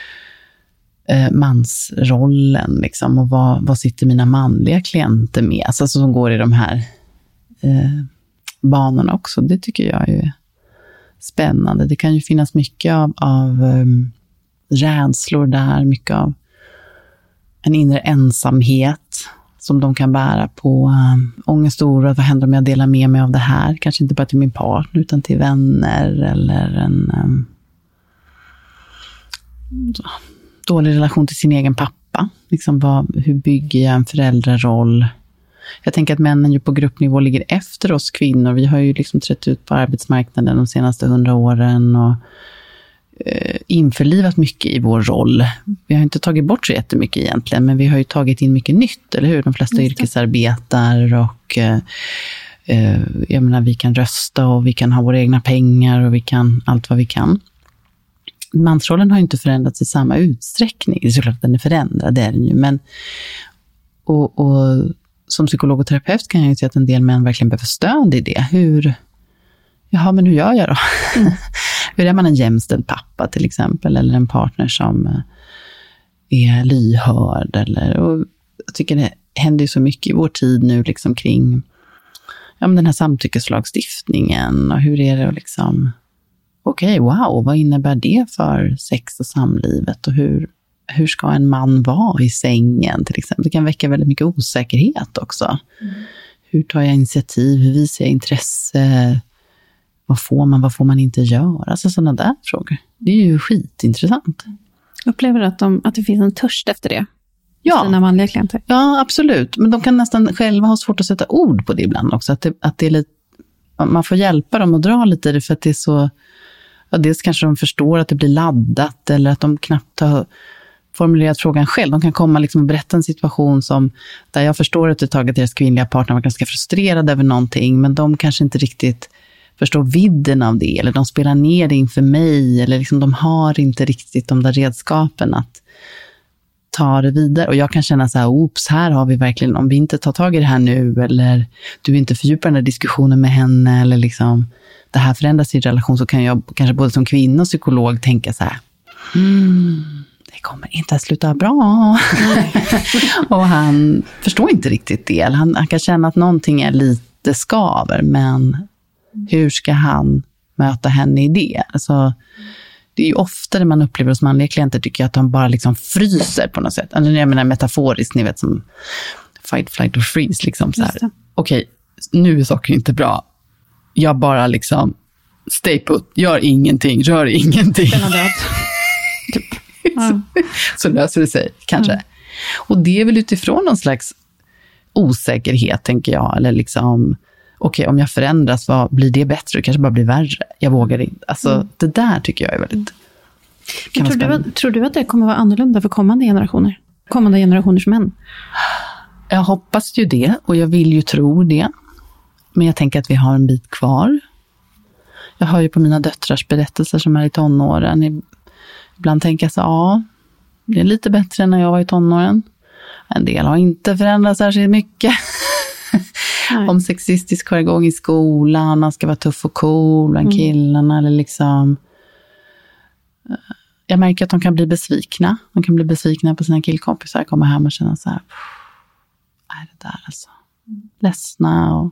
mansrollen liksom, och vad sitter mina manliga klienter med, alltså som går i de här banorna också. Det tycker jag är spännande. Det kan ju finnas mycket av rädslor där, mycket av en inre ensamhet som de kan bära på, ångest och oro. Vad händer om jag delar med mig av det här? Kanske inte bara till min partner utan till vänner eller en dålig relation till sin egen pappa. Liksom hur bygger jag en föräldraroll? Jag tänker att männen ju på gruppnivå ligger efter oss kvinnor. Vi har ju liksom trätt ut på arbetsmarknaden de senaste 100 åren och införlivat mycket i vår roll. Vi har inte tagit bort så jättemycket egentligen, men vi har ju tagit in mycket nytt, eller hur? De flesta yrkesarbetar och jag menar, vi kan rösta och vi kan ha våra egna pengar och vi kan allt vad vi kan. Mansrollen har ju inte förändrats i samma utsträckning. Det är såklart att den är förändrad, det är den ju. Men, och som psykolog och terapeut kan jag ju säga att en del män verkligen behöver stöd i det. Jaha, men hur gör jag då? Hur är man en jämställd pappa till exempel, eller en partner som är lyhörd? Och jag tycker det händer ju så mycket i vår tid nu liksom kring den här samtyckeslagstiftningen, och hur är det liksom, wow, vad innebär det för sex och samlivet, och hur ska en man vara i sängen till exempel? Det kan väcka väldigt mycket osäkerhet också. Hur tar jag initiativ? Hur visar jag intresse? Vad får man inte göra? Alltså sådana där frågor. Det är ju skitintressant. Upplever du att det finns en törst efter det? Ja. Dina manliga klienter? Ja, absolut. Men de kan nästan själva ha svårt att sätta ord på det ibland också. Att det är lite, man får hjälpa dem att dra lite i det, för att det är så... Ja, dels kanske de förstår att det blir laddat, eller att de knappt har formulerat frågan själv. De kan komma liksom och berätta en situation där jag förstår att deras kvinnliga partner var ganska frustrerad över någonting, men de kanske inte riktigt förstår vidden av det, eller de spelar ner det inför mig, eller liksom de har inte riktigt de där redskapen att ta det vidare. Och jag kan känna så här, oops, här har vi verkligen, om vi inte tar tag i det här nu, eller du inte fördjupar den där diskussionen med henne, eller liksom det här förändras i relation, så kan jag kanske både som kvinna och psykolog tänka så här, det kommer inte att sluta bra. Och han förstår inte riktigt det. Han kan känna att någonting är lite skaver, men hur ska han möta henne i det? Alltså, det är ju ofta det man upplever hos manliga klienter, tycker jag, att de bara liksom fryser på något sätt. Alltså, jag menar metaforiskt, ni vet, som fight, flight or freeze. Liksom, så här. Okej, nu är saker inte bra. Jag bara liksom stay put, gör ingenting, rör ingenting. Den har död. Typ. Ja. Så löser det sig, kanske. Och det är väl utifrån någon slags osäkerhet, tänker jag. Eller liksom, om jag förändras, vad blir det bättre? Det kanske bara blir värre. Jag vågar inte. Alltså, det där tycker jag är väldigt... Tror du att det kommer vara annorlunda för kommande generationer? Kommande generationers män? Jag hoppas ju det, och jag vill ju tro det. Men jag tänker att vi har en bit kvar. Jag hör ju på mina döttrars berättelser som är i tonåren. Ibland tänker jag så, det är lite bättre än när jag var i tonåren. En del har inte förändrats särskilt mycket. Om sexistisk jargong i skolan, man ska vara tuff och cool bland killarna, eller liksom... Jag märker att de kan bli besvikna. De kan bli besvikna på sina killkompisar, komma hem och känna så här, är det där alltså? Ledsna och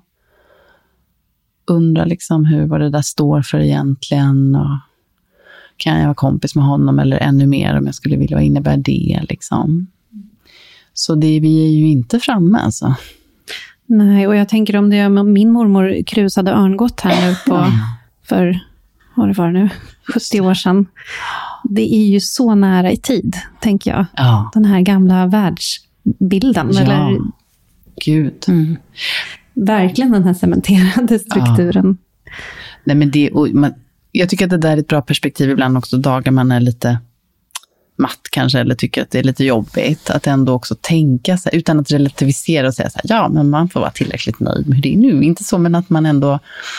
undra liksom vad det där står för egentligen, och kan jag vara kompis med honom eller ännu mer om jag skulle vilja, vad innebär det liksom? Så vi är ju inte framme alltså. Nej, och jag tänker om min mormor krusade örngott här nu för, vad det var nu, 70 år sedan. Det är ju så nära i tid, tänker jag. Ja. Den här gamla världsbilden. Ja, eller... gud. Verkligen den här cementerade strukturen. Ja. Nej, men jag tycker att det där är ett bra perspektiv ibland också, dagar man är lite matt kanske, eller tycker att det är lite jobbigt, att ändå också tänka sig, utan att relativisera och säga så här, ja, men man får vara tillräckligt nöjd med hur det är nu. Inte så, men att man ändå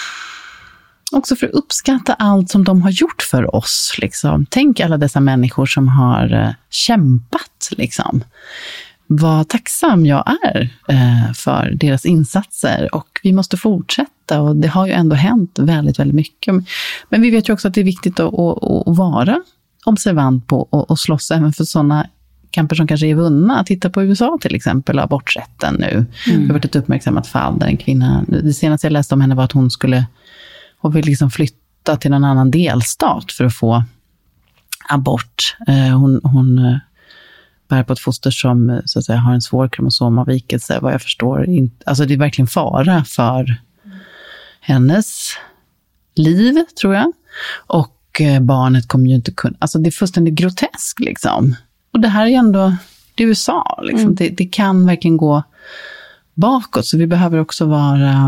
också för att uppskatta allt som de har gjort för oss. Liksom. Tänk alla dessa människor som har kämpat. Liksom. Vad tacksam jag är för deras insatser. Och vi måste fortsätta. Och det har ju ändå hänt väldigt, väldigt mycket. Men vi vet ju också att det är viktigt att vara observant på och slåss även för sådana kamper som kanske är vunna. Titta på USA till exempel, aborträtten nu. Det har varit ett uppmärksammat fall där en kvinna, det senaste jag läste om henne var att hon vill liksom flytta till en annan delstat för att få abort. Hon bär på ett foster som så att säga har en svår kromosomavvikelse, vad jag förstår. Alltså det är verkligen fara för hennes liv, tror jag. Och barnet kommer ju inte kunna... Alltså det är fullständigt groteskt liksom. Och det här är ändå... Det är USA liksom. Det kan verkligen gå bakåt. Så vi behöver också vara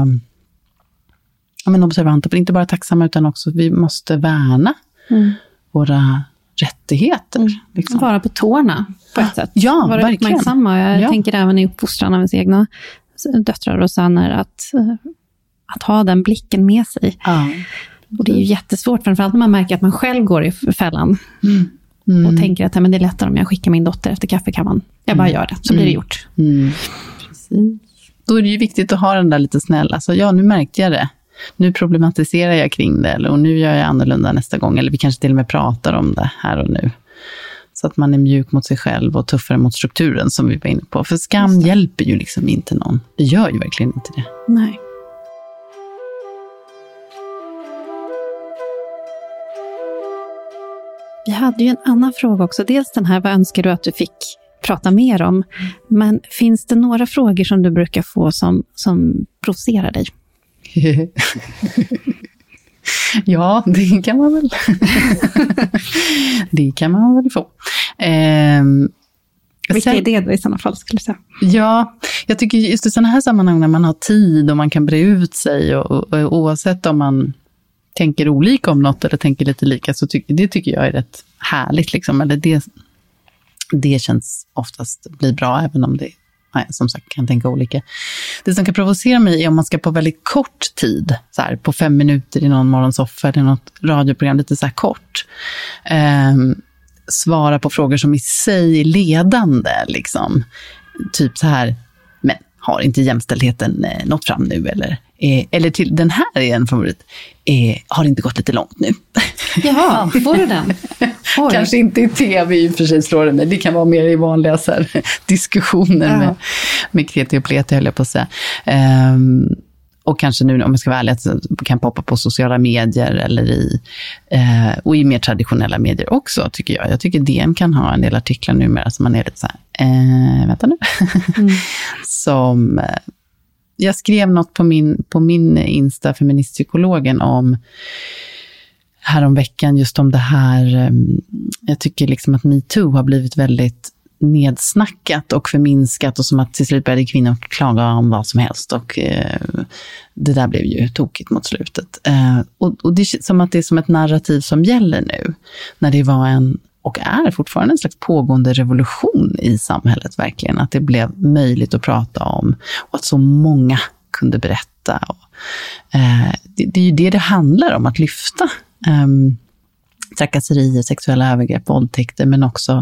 observanta, inte bara tacksamma, utan också vi måste värna våra rättigheter. Liksom. Vara på tårna på ett sätt. Ja, vara verkligen. uppmärksamma. Jag tänker även i uppfostran av ens egna döttrar och söner att ha den blicken med sig. Ja. Och det är ju jättesvårt, framförallt när man märker att man själv går i fällan. Och tänker att men det är lättare om jag skickar min dotter efter kaffekammaren. Jag bara gör det, så blir det gjort. Precis. Då är det ju viktigt att ha den där lite snälla. Alltså, nu märkte jag det. nu problematiserar jag kring det, och nu gör jag annorlunda nästa gång, eller vi kanske till och med pratar om det här och nu. Så att man är mjuk mot sig själv och tuffare mot strukturen som vi var inne på. För skam hjälper ju liksom inte någon. Det gör ju verkligen inte det. Nej. Vi hade ju en annan fråga också. Dels den här, vad önskar du att du fick prata mer om? Men finns det några frågor som du brukar få som provocerar dig? Ja, det kan man väl. Det kan man väl få. Vilka är det då i sådana fall, skulle jag säga? Ja, jag tycker just i sådana här sammanhang när man har tid och man kan bre ut sig och oavsett om man tänker olika om något eller tänker lite lika, så det tycker jag är rätt härligt liksom. Eller det känns oftast blir bra, även om det som sagt kan tänka olika. Det som kan provocera mig är om man ska på väldigt kort tid, så här, på 5 minuter i någon morgonsoffa eller något radioprogram, lite så här kort, svara på frågor som i sig är ledande liksom. Typ så här, men har inte jämställdheten nått fram nu, eller till den här är en favorit, har inte gått lite långt nu. Jaha, får du den? Kanske inte i tv i och för sig slår det mig. Det kan vara mer i vanliga så här, diskussioner med kreti och pleti, höll jag på att säga. Och kanske nu, om jag ska vara ärlig, kan poppa på sociala medier eller och i mer traditionella medier också, tycker jag. Jag tycker DN kan ha en del artiklar numera som man är lite så här, vänta nu. Som... Jag skrev något på min Insta, feministpsykologen, om häromveckan just om det här. Jag tycker liksom att MeToo har blivit väldigt nedsnackat och förminskat, och som att till slut började kvinnor klaga om vad som helst, och det där blev ju tokigt mot slutet. Och det är som att det är som ett narrativ som gäller nu, när det var och är fortfarande en slags pågående revolution i samhället, verkligen. Att det blev möjligt att prata om, och att så många kunde berätta. Det är ju det handlar om, att lyfta trakasserier, sexuella övergrepp, våldtäkter, men också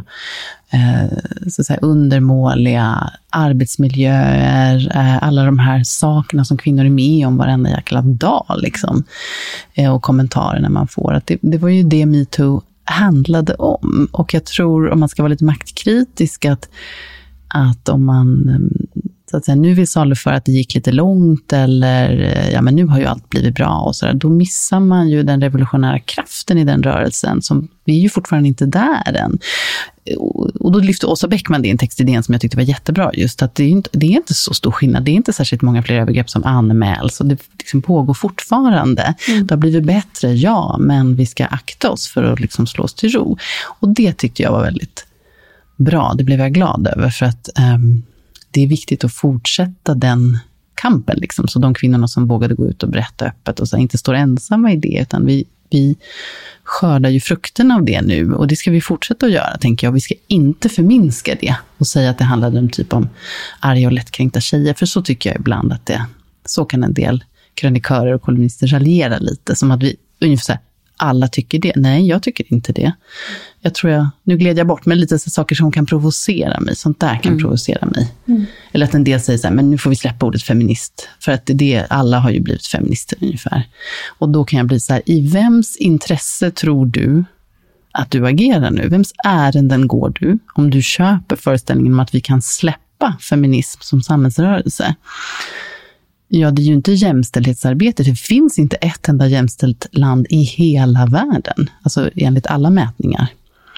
så att säga, undermåliga arbetsmiljöer, alla de här sakerna som kvinnor är med om varenda jäkla dag liksom, och kommentarerna man får. Att det var ju det MeToo handlade om. Och jag tror, om man ska vara lite maktkritisk, att om man så att säga, nu vill saluföra att det gick lite långt, eller ja, men nu har ju allt blivit bra och sådär, då missar man ju den revolutionära kraften i den rörelsen, som vi är ju fortfarande inte där än. Och då lyfte Åsa Bäckman det i en textidén som jag tyckte var jättebra, just att det är inte så stor skillnad, det är inte särskilt många fler övergrepp som anmäls, och det liksom pågår fortfarande. Det har blivit bättre, ja, men vi ska akta oss för att liksom slå oss till ro. Och det tyckte jag var väldigt bra, det blev jag glad över, för att det är viktigt att fortsätta den kampen liksom, så de kvinnorna som vågade gå ut och berätta öppet och så inte står ensamma i det, utan vi skördar ju frukterna av det nu, och det ska vi fortsätta att göra, tänker jag. Vi ska inte förminska det och säga att det handlade om typ om arga och lättkränkta tjejer, för så tycker jag ibland att så kan en del krönikörer och kolumnister raljera lite, som att vi ungefär alla tycker det. Nej, jag tycker inte det. Jag tror nu gled jag bort med lite så saker som kan provocera mig. Sånt där kan provocera mig. Eller att en del säger så här, men nu får vi släppa ordet feminist. För att alla har ju blivit feminister ungefär. Och då kan jag bli så här, i vems intresse tror du att du agerar nu? Vems ärenden går du? Om du köper föreställningen om att vi kan släppa feminism som samhällsrörelse. Ja, det är ju inte jämställdhetsarbete. Det finns inte ett enda jämställt land i hela världen. Alltså enligt alla mätningar.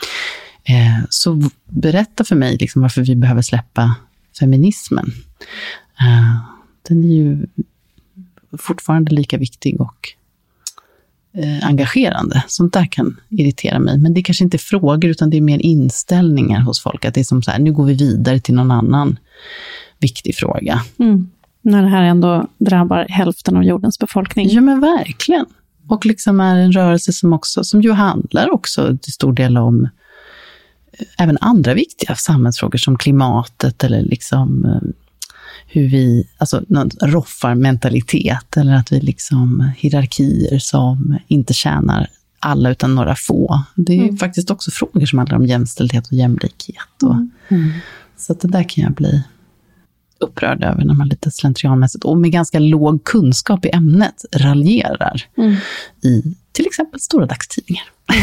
Så berätta för mig liksom varför vi behöver släppa feminismen. Den är ju fortfarande lika viktig och engagerande. Sånt där kan irritera mig. Men det är kanske inte frågor, utan det är mer inställningar hos folk. Att det är som så här, nu går vi vidare till någon annan viktig fråga. När det här ändå drabbar hälften av jordens befolkning. Ja, men verkligen. Och liksom är en rörelse som ju handlar också till stor del om även andra viktiga samhällsfrågor som klimatet, eller liksom hur vi, alltså roffarmentalitet, eller att vi liksom hierarkier som inte tjänar alla utan några få. Det är faktiskt också frågor som handlar om jämställdhet och jämlikhet. Så att det där kan jag bli upprörd över när man lite slentrianmässigt och med ganska låg kunskap i ämnet raljerar i till exempel stora dagstidningar.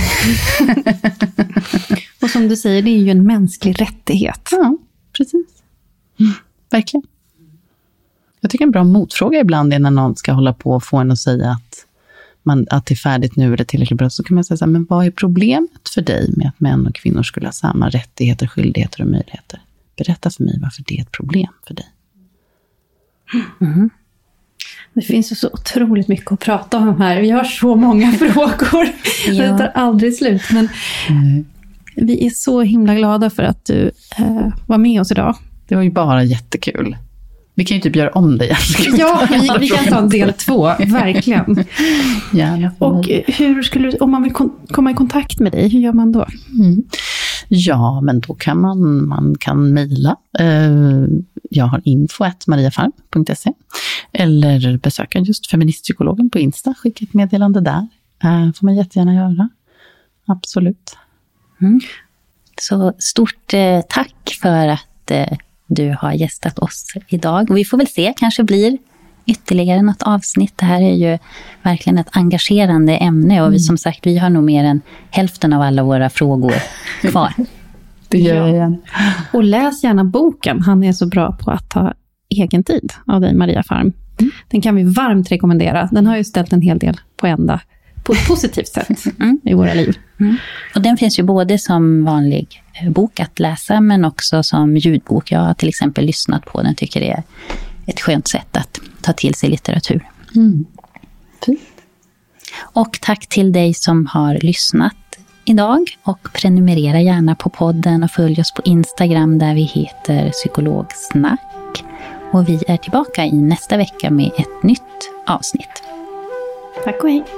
Och som du säger, det är ju en mänsklig rättighet. Ja, precis. Verkligen. Jag tycker en bra motfråga ibland är när någon ska hålla på och få en att säga att det är färdigt nu eller tillräckligt bra. Så kan man säga så här, men vad är problemet för dig med att män och kvinnor skulle ha samma rättigheter, skyldigheter och möjligheter? Berätta för mig varför det är ett problem för dig. Mm. Det finns ju så otroligt mycket att prata om här. Vi har så många frågor. Det tar aldrig slut. Men vi är så himla glada för att du var med oss idag. Det var ju bara jättekul. Vi kan ju typ göra om det igen. Ja, vi kan ta en del 2, verkligen. Gärna. Och hur skulle du, om man vill komma i kontakt med dig, hur gör man då? Ja, men då kan man kan mejla. Jag har info@mariafarm.se eller besöka just feministpsykologen på Insta. Skicka ett meddelande där. Får man jättegärna göra. Absolut. Så stort tack för att du har gästat oss idag. Och vi får väl se, kanske blir ytterligare något avsnitt. Det här är ju verkligen ett engagerande ämne. Och vi, som sagt, vi har nog mer än hälften av alla våra frågor kvar. Det gör jag igen. Och läs gärna boken. Han är så bra på att ta egen tid av dig, Maria Farm. Den kan vi varmt rekommendera. Den har ju ställt en hel del på ända. På ett positivt sätt i våra liv. Och den finns ju både som vanlig bok att läsa men också som ljudbok. Jag har till exempel lyssnat på den, tycker det är ett skönt sätt att ta till sig litteratur. Fint. Och tack till dig som har lyssnat idag, och prenumerera gärna på podden och följ oss på Instagram där vi heter Psykologsnack. Och vi är tillbaka i nästa vecka med ett nytt avsnitt. Tack och hej.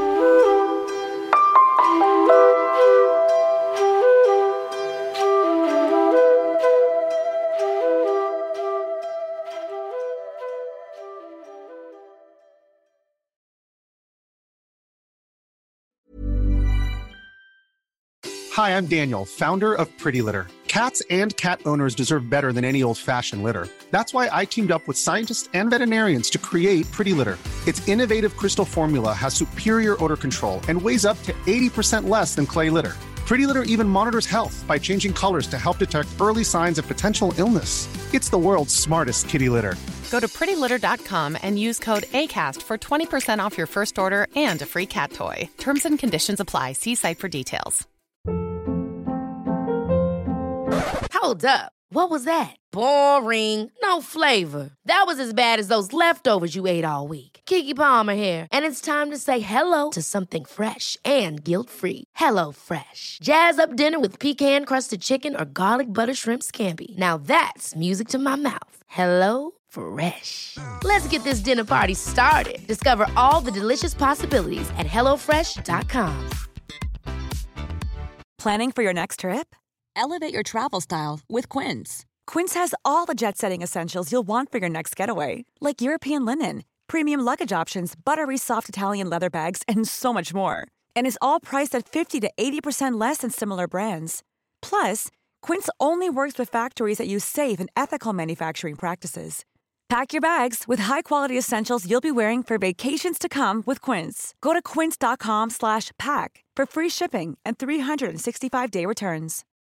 Hi, I'm Daniel, founder of Pretty Litter. Cats and cat owners deserve better than any old-fashioned litter. That's why I teamed up with scientists and veterinarians to create Pretty Litter. Its innovative crystal formula has superior odor control and weighs up to 80% less than clay litter. Pretty Litter even monitors health by changing colors to help detect early signs of potential illness. It's the world's smartest kitty litter. Go to prettylitter.com and use code ACAST for 20% off your first order and a free cat toy. Terms and conditions apply. See site for details. Hold up. What was that? Boring. No flavor. That was as bad as those leftovers you ate all week. Keke Palmer here, and it's time to say hello to something fresh and guilt-free. Hello Fresh. Jazz up dinner with pecan-crusted chicken or garlic butter shrimp scampi. Now that's music to my mouth. Hello Fresh. Let's get this dinner party started. Discover all the delicious possibilities at hellofresh.com. Planning for your next trip? Elevate your travel style with Quince. Quince has all the jet-setting essentials you'll want for your next getaway, like European linen, premium luggage options, buttery soft Italian leather bags, and so much more. And is all priced at 50 to 80% less than similar brands. Plus, Quince only works with factories that use safe and ethical manufacturing practices. Pack your bags with high-quality essentials you'll be wearing for vacations to come with Quince. Go to quince.com/pack for free shipping and 365-day returns.